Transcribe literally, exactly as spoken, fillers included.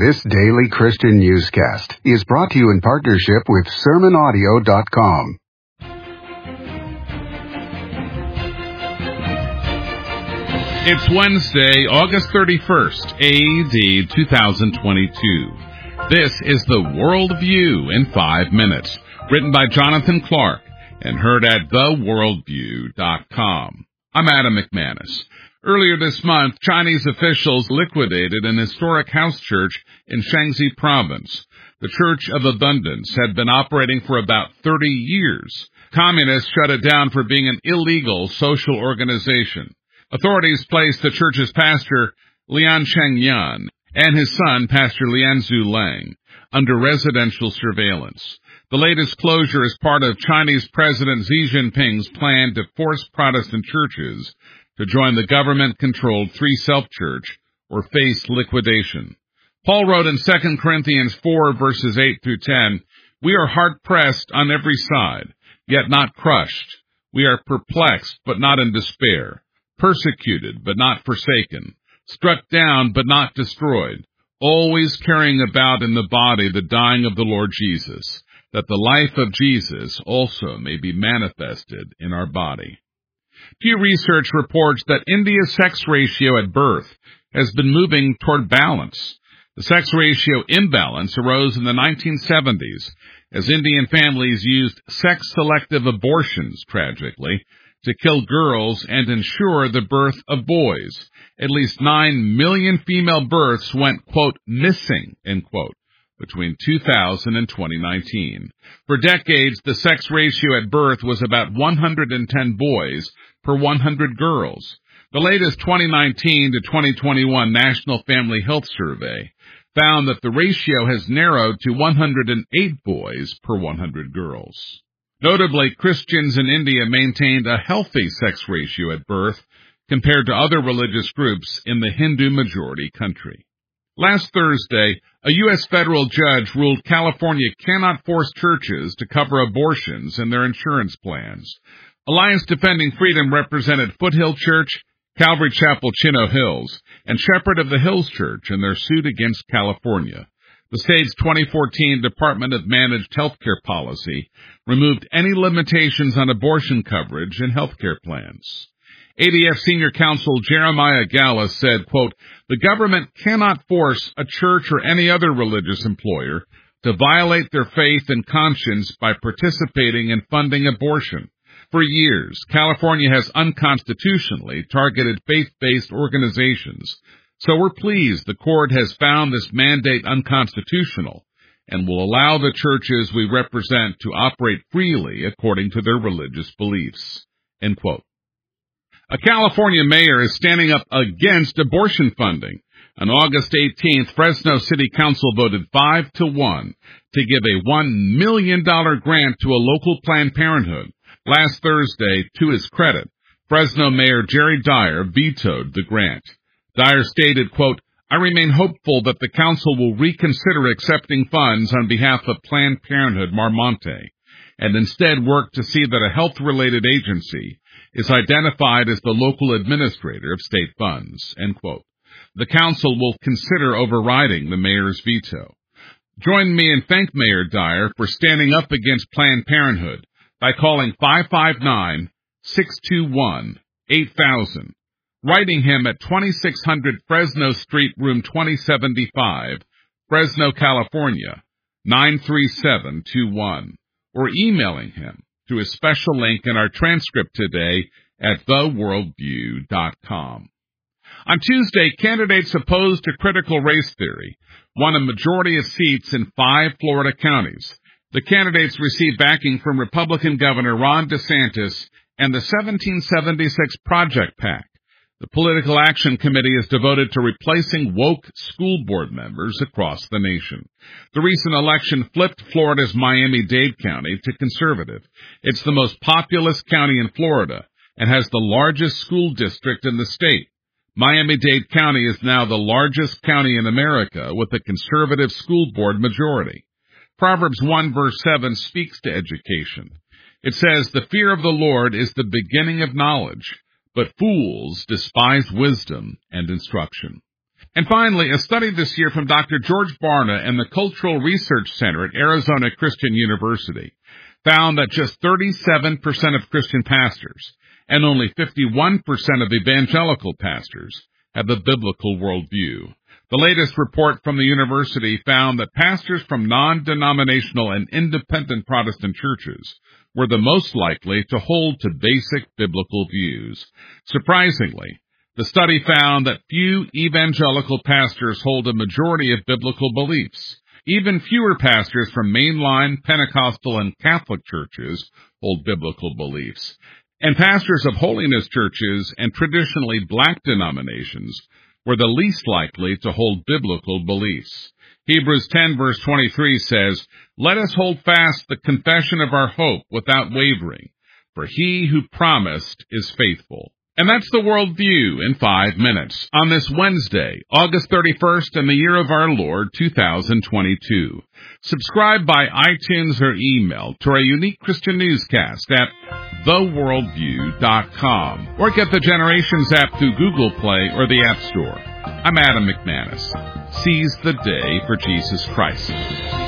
This daily Christian newscast is brought to you in partnership with sermon audio dot com. It's Wednesday, August thirty-first, A D two thousand twenty-two. This is the Worldview in five minutes, written by Jonathan Clark and heard at the worldview dot com. I'm Adam McManus. Earlier this month, Chinese officials liquidated an historic house church in Shaanxi province. The Church of Abundance had been operating for about thirty years. Communists shut it down for being an illegal social organization. Authorities placed the church's pastor, Lian Chengyan, and his son, Pastor Lianzu Lang, under residential surveillance. The latest closure is part of Chinese President Xi Jinping's plan to force Protestant churches to join the government-controlled Three Self-Church or face liquidation. Paul wrote in Second Corinthians four, verses eight through ten, "We are hard-pressed on every side, yet not crushed. We are perplexed, but not in despair, persecuted, but not forsaken, struck down, but not destroyed, always carrying about in the body the dying of the Lord Jesus, that the life of Jesus also may be manifested in our body." Pew Research reports that India's sex ratio at birth has been moving toward balance. The sex ratio imbalance arose in the nineteen seventies as Indian families used sex-selective abortions, tragically, to kill girls and ensure the birth of boys. At least nine million female births went, quote, missing, end quote, between two thousand and twenty nineteen. For decades, the sex ratio at birth was about one hundred ten boys per one hundred girls. The latest twenty nineteen to twenty twenty-one National Family Health Survey found that the ratio has narrowed to one hundred eight boys per one hundred girls. Notably, Christians in India maintained a healthy sex ratio at birth compared to other religious groups in the Hindu-majority country. Last Thursday, a U S federal judge ruled California cannot force churches to cover abortions in their insurance plans. Alliance Defending Freedom represented Foothill Church, Calvary Chapel Chino Hills, and Shepherd of the Hills Church in their suit against California. The state's twenty fourteen Department of Managed Healthcare Policy removed any limitations on abortion coverage in healthcare plans. A D F Senior Counsel Jeremiah Gallus said, quote, "The government cannot force a church or any other religious employer to violate their faith and conscience by participating in funding abortion. For years, California has unconstitutionally targeted faith-based organizations, so we're pleased the court has found this mandate unconstitutional and will allow the churches we represent to operate freely according to their religious beliefs," end quote. A California mayor is standing up against abortion funding. On August eighteenth, Fresno City Council voted five to one to give a one million dollars grant to a local Planned Parenthood. Last Thursday, to his credit, Fresno Mayor Jerry Dyer vetoed the grant. Dyer stated, quote, "I remain hopeful that the council will reconsider accepting funds on behalf of Planned Parenthood Marmonte and instead work to see that a health-related agency is identified as the local administrator of state funds," end quote. The council will consider overriding the mayor's veto. Join me and thank Mayor Dyer for standing up against Planned Parenthood by calling five five nine, six two one, eight thousand, writing him at twenty-six hundred Fresno Street, room twenty seventy-five, Fresno, California, nine three seven two one, or emailing him through a special link in our transcript today at the worldview dot com. On Tuesday, candidates opposed to critical race theory won a majority of seats in five Florida counties. The candidates received backing from Republican Governor Ron DeSantis and the seventeen seventy-six Project PAC. The Political Action Committee is devoted to replacing woke school board members across the nation. The recent election flipped Florida's Miami-Dade County to conservative. It's the most populous county in Florida and has the largest school district in the state. Miami-Dade County is now the largest county in America with a conservative school board majority. Proverbs one verse seven speaks to education. It says, "The fear of the Lord is the beginning of knowledge, but fools despise wisdom and instruction." And finally, a study this year from Doctor George Barna and the Cultural Research Center at Arizona Christian University found that just thirty-seven percent of Christian pastors and only fifty-one percent of evangelical pastors have the biblical worldview. The latest report from the university found that pastors from non-denominational and independent Protestant churches were the most likely to hold to basic biblical views. Surprisingly, the study found that few evangelical pastors hold a majority of biblical beliefs. Even fewer pastors from mainline Pentecostal and Catholic churches hold biblical beliefs. And pastors of holiness churches and traditionally black denominations were the least likely to hold biblical beliefs. Hebrews ten verse twenty-three says, "Let us hold fast the confession of our hope without wavering, for he who promised is faithful." And that's the Worldview in five minutes on this Wednesday, August thirty-first, in the year of our Lord, two thousand twenty-two. Subscribe by iTunes or email to our unique Christian newscast at the worldview dot com, or get the Generations app through Google Play or the App Store. I'm Adam McManus. Seize the day for Jesus Christ.